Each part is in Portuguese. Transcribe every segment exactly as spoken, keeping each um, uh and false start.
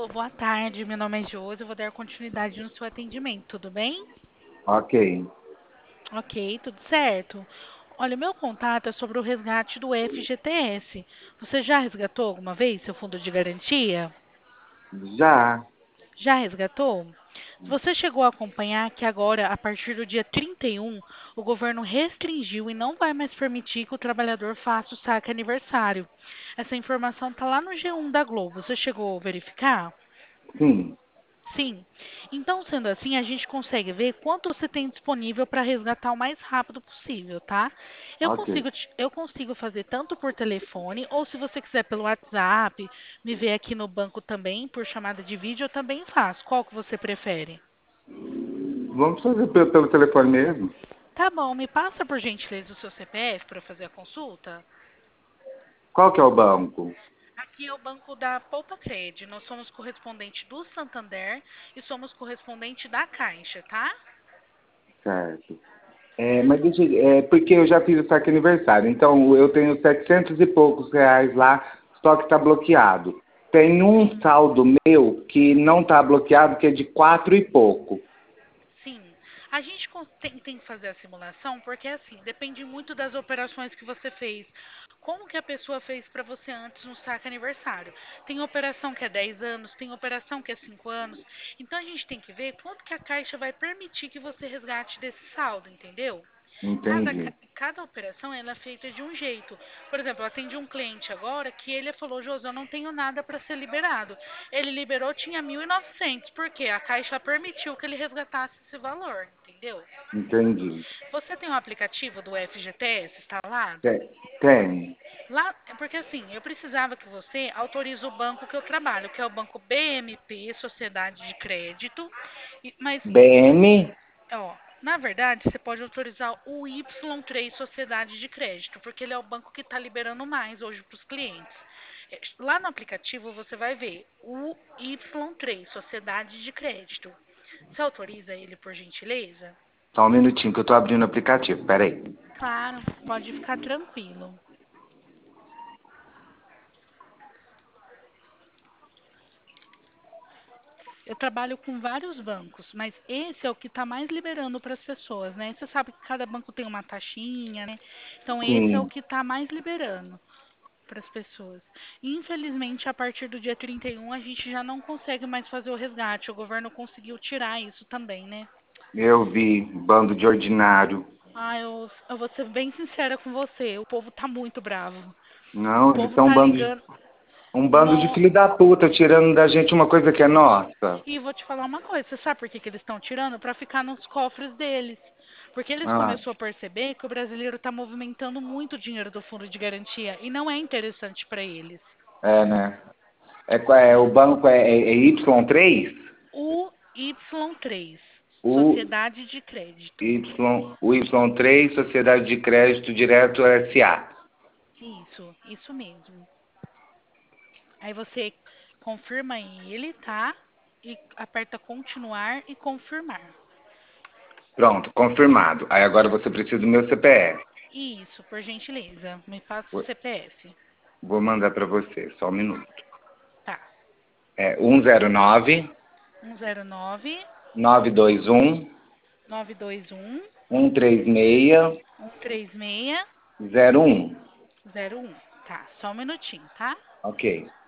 Alô, boa tarde. Meu nome é Josi. Eu vou dar continuidade no seu atendimento, tudo bem? Ok. Ok, tudo certo. Olha, o meu contato é sobre o resgate do F G T S. Você já resgatou alguma vez seu fundo de garantia? Já. Já resgatou? Você chegou a acompanhar que agora, a partir do dia trinta e um, o governo restringiu e não vai mais permitir que o trabalhador faça o saque aniversário. Essa informação está lá no G um da Globo. Você chegou a verificar? Sim. Sim. Então, sendo assim, a gente consegue ver quanto você tem disponível para resgatar o mais rápido possível, tá? Eu Ok. consigo, te- eu consigo fazer tanto por telefone, ou se você quiser pelo WhatsApp, me ver aqui no banco também, por chamada de vídeo, eu também faço. Qual que você prefere? Vamos fazer pelo, pelo telefone mesmo? Tá bom, me passa por gentileza o seu C P F para fazer a consulta? Qual que é o banco? Aqui é o banco da Poupa Cred. Nós somos correspondente do Santander e somos correspondente da Caixa, tá? Certo. É, mas deixa eu, é, porque eu já fiz o saque aniversário, então eu tenho setecentos e poucos reais lá, só que está bloqueado. Tem um Sim. saldo meu que não está bloqueado, que é de quatro e pouco. Sim, a gente cons- tem, tem que fazer a simulação porque assim, depende muito das operações que você fez. Como que a pessoa fez para você antes no saque aniversário? Tem operação que é dez anos, tem operação que é cinco anos. Então a gente tem que ver quanto que a Caixa vai permitir que você resgate desse saldo, entendeu? Cada, Entendi. ca- cada operação ela é feita de um jeito. Por exemplo, eu atendi um cliente agora que ele falou, Josi, eu não tenho nada para ser liberado. Ele liberou, tinha mil e novecentos, porque a Caixa permitiu que ele resgatasse esse valor, entendeu? Entendi. Você tem o aplicativo do F G T S instalado? Te- Tem. Lá, é porque assim, eu precisava que você autorize o banco que eu trabalho, que é o banco B M P, Sociedade de Crédito, e- mas B M? Ó, na verdade, você pode autorizar o Y três Sociedade de Crédito, porque ele é o banco que está liberando mais hoje para os clientes. É, lá no aplicativo você vai ver o Y três Sociedade de Crédito. Você autoriza ele por gentileza? Só um minutinho que eu estou abrindo o aplicativo, peraí. Claro, pode ficar tranquilo. Eu trabalho com vários bancos, mas esse é o que está mais liberando para as pessoas, né? Você sabe que cada banco tem uma taxinha, né? Então esse é o Sim. que está mais liberando para as pessoas. Infelizmente, a partir do dia trinta e um, a gente já não consegue mais fazer o resgate. O governo conseguiu tirar isso também, né? Eu vi, bando de ordinário. Ah, eu, eu vou ser bem sincera com você. O povo tá muito bravo. O Não, eles povo são um tá bando de, ligando. um bando de No... filho da puta, tirando da gente uma coisa que é nossa. E vou te falar uma coisa. Você sabe por que, que eles estão tirando? Para ficar nos cofres deles. Porque eles Ah, começaram a perceber que o brasileiro está movimentando muito dinheiro do fundo de garantia e não é interessante para eles. é, né? É, qua- é, o banco é, é, é Y três? O Y três, O Sociedade de Crédito. Y, o Y três, Sociedade de Crédito Direto S A. Isso, isso mesmo. Aí você confirma ele, tá? E aperta continuar e confirmar. Pronto, confirmado. Aí agora você precisa do meu C P F. Isso, por gentileza. Me passa o Vou C P F. vou mandar para você, só um minuto. Tá. É um zero nove, um zero nove, nove dois um, nove dois um, um três seis, um três seis zero um. zero um. Tá, só um minutinho, tá? Ok.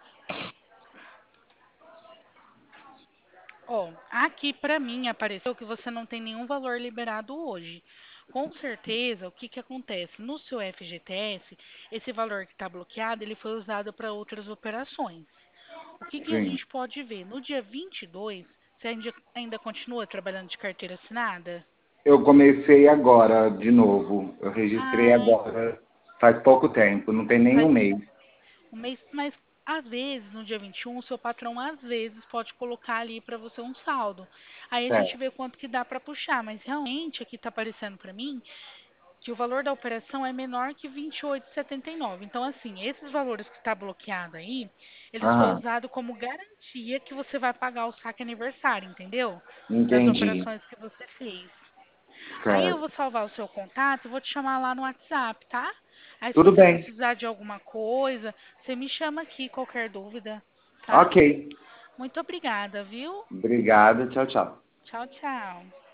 Ó, aqui pra mim apareceu que você não tem nenhum valor liberado hoje. Com certeza, o que que acontece? No seu F G T S, esse valor que está bloqueado, ele foi usado para outras operações. O que que a Sim. gente pode ver? No dia vinte e dois, você ainda, ainda continua trabalhando de carteira assinada? Eu comecei agora de novo. Eu registrei Ah, agora faz pouco tempo, não tem nem um faz mês. um mês, mas às vezes, no dia vinte e um, o seu patrão às vezes pode colocar ali para você um saldo. Aí a gente Certo. vê quanto que dá para puxar, mas realmente aqui está aparecendo para mim que o valor da operação é menor que vinte e oito vírgula setenta e nove. Então, assim, esses valores que está bloqueado aí, eles foram Aham, usados como garantia que você vai pagar o saque aniversário, entendeu? Das entendi. operações que você fez. Aí eu vou Certo. salvar o seu contato e vou te chamar lá no WhatsApp, tá? Aí se Tudo você bem. precisar de alguma coisa, você me chama aqui, qualquer dúvida, tá? Ok. Muito obrigada, viu? Obrigado, tchau, tchau. Tchau, tchau.